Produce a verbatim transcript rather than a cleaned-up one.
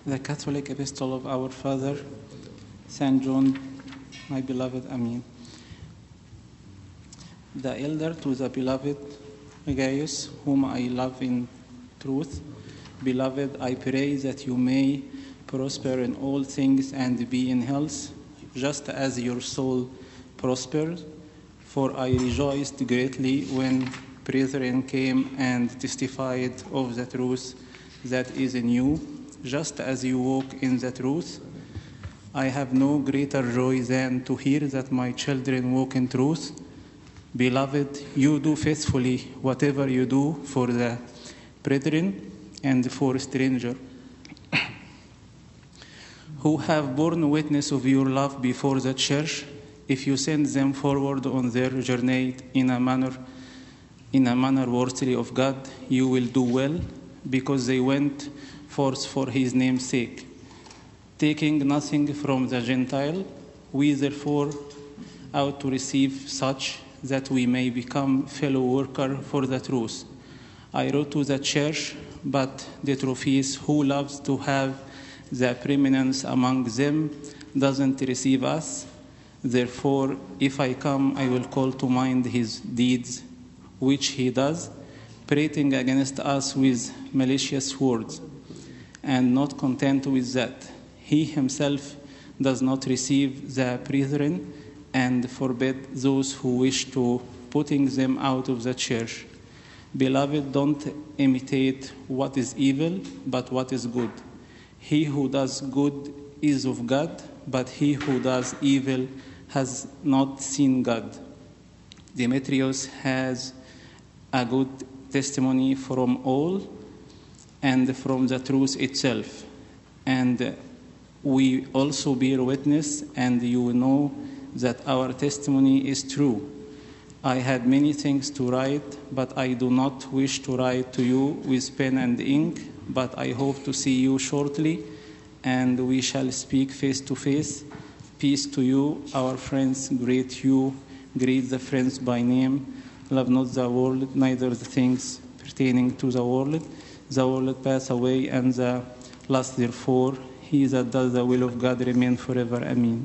The Catholic Epistle of our Father, Saint John, my beloved, Amen. The elder to the beloved Gaius, whom I love in truth, beloved, I pray that you may prosper in all things and be in health, just as your soul prospers. For I rejoiced greatly when brethren came and testified of the truth that is in you, just as you walk in the truth. I have no greater joy than to hear that my children walk in truth. Beloved, you do faithfully whatever you do for the brethren and for strangers, who have borne witness of your love before the church. If you send them forward on their journey in a manner, in a manner worthy of God, you will do well, because they went forth for his name's sake, taking nothing from the Gentile. We therefore ought to receive such, that we may become fellow worker for the truth. I wrote to the church, but Diotrephes, who loves to have the preeminence among them, doesn't receive us. Therefore, if I come, I will call to mind his deeds, which he does, prating against us with malicious words. And not content with that, he himself does not receive the brethren, and forbid those who wish to, putting them out of the church. Beloved, don't imitate what is evil, but what is good. He who does good is of God, but he who does evil has not seen God. Demetrius has a good testimony from all and from the truth itself. And we also bear witness, and you know that our testimony is true. I had many things to write, but I do not wish to write to you with pen and ink, but I hope to see you shortly, and we shall speak face to face. Peace to you, our friends greet you, greet the friends by name. Love not the world, neither the things pertaining to the world. The world pass away, and the lust therefore. He that does the will of God remain forever. Amen.